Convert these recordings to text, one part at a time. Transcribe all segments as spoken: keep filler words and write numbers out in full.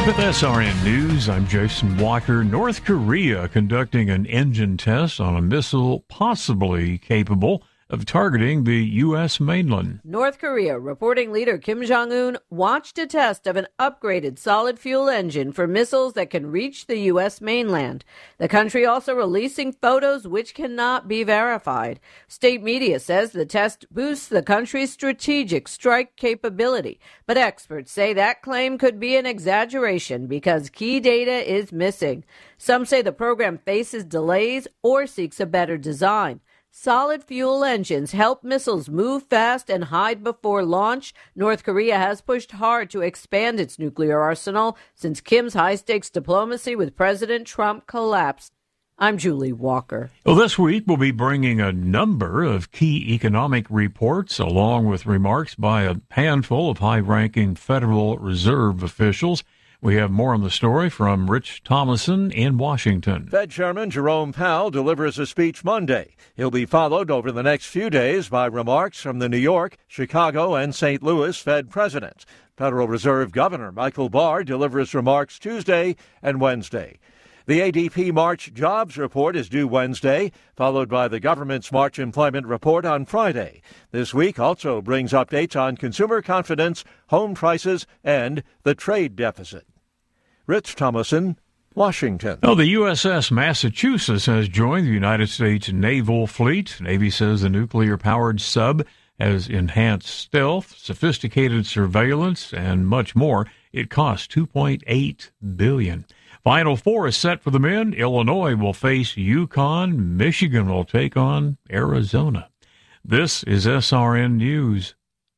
With S R N News, I'm Jason Walker. North Korea conducting an engine test on a missile possibly capable of targeting the U S mainland. North Korea reporting leader Kim Jong-un watched a test of an upgraded solid-fuel engine for missiles that can reach the U S mainland. The country also releasing photos which cannot be verified. State media says the test boosts the country's strategic strike capability, but experts say that claim could be an exaggeration because key data is missing. Some say the program faces delays or seeks a better design. Solid fuel engines help missiles move fast and hide before launch. North Korea has pushed hard to expand its nuclear arsenal since Kim's high-stakes diplomacy with President Trump collapsed. I'm Julie Walker. Well, this week we'll be bringing a number of key economic reports along with remarks by a handful of high-ranking Federal Reserve officials. We have more on the story from Rich Thomason in Washington. Fed Chairman Jerome Powell delivers a speech Monday. He'll be followed over the next few days by remarks from the New York, Chicago, and Saint Louis Fed presidents. Federal Reserve Governor Michael Barr delivers remarks Tuesday and Wednesday. The A D P March jobs report is due Wednesday, followed by the government's March employment report on Friday. This week also brings updates on consumer confidence, home prices, and the trade deficit. Rich Thomason, Washington. Oh, the U S S Massachusetts has joined the United States Naval Fleet. Navy says the nuclear-powered sub has enhanced stealth, sophisticated surveillance, and much more. It costs two point eight billion dollars. Final four is set for the men. Illinois will face Yukon. Michigan will take on Arizona. This is S R N News.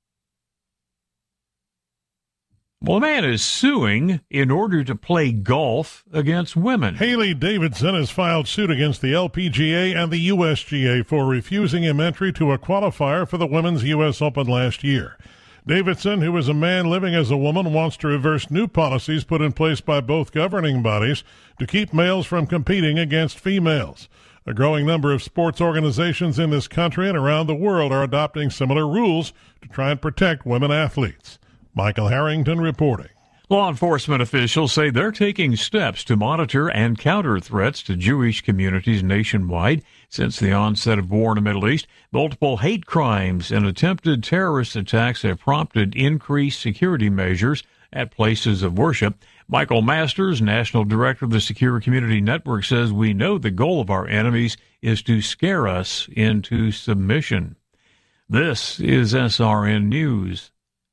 Well, a man is suing in order to play golf against women. Haley Davidson has filed suit against the L P G A and the U S G A for refusing him entry to a qualifier for the Women's U S Open last year. Davidson, who is a man living as a woman, wants to reverse new policies put in place by both governing bodies to keep males from competing against females. A growing number of sports organizations in this country and around the world are adopting similar rules to try and protect women athletes. Michael Harrington reporting. Law enforcement officials say they're taking steps to monitor and counter threats to Jewish communities nationwide. Since the onset of war in the Middle East, multiple hate crimes and attempted terrorist attacks have prompted increased security measures at places of worship. Michael Masters, National Director of the Secure Community Network, says we know the goal of our enemies is to scare us into submission. This is S R N News.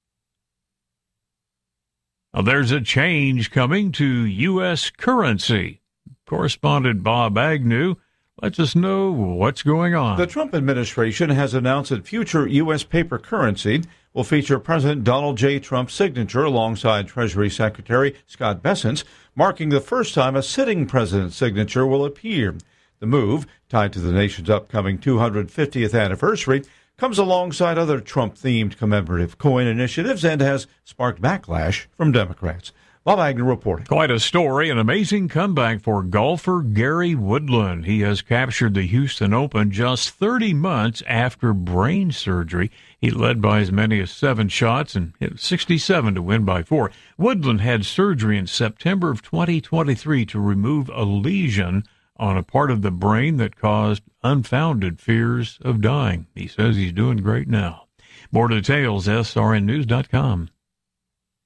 Now, there's a change coming to U S currency. Correspondent Bob Agnew lets us know what's going on. The Trump administration has announced that future U S paper currency will feature President Donald J. Trump's signature alongside Treasury Secretary Scott Bessent's, marking the first time a sitting president's signature will appear. The move, tied to the nation's upcoming two hundred fiftieth anniversary, comes alongside other Trump-themed commemorative coin initiatives and has sparked backlash from Democrats. Bob Agnew reporting. Quite a story, an amazing comeback for golfer Gary Woodland. He has captured the Houston Open just thirty months after brain surgery. He led by as many as seven shots and hit sixty-seven to win by four. Woodland had surgery in September of twenty twenty-three to remove a lesion on a part of the brain that caused unfounded fears of dying. He says he's doing great now. More details, S R N news dot com.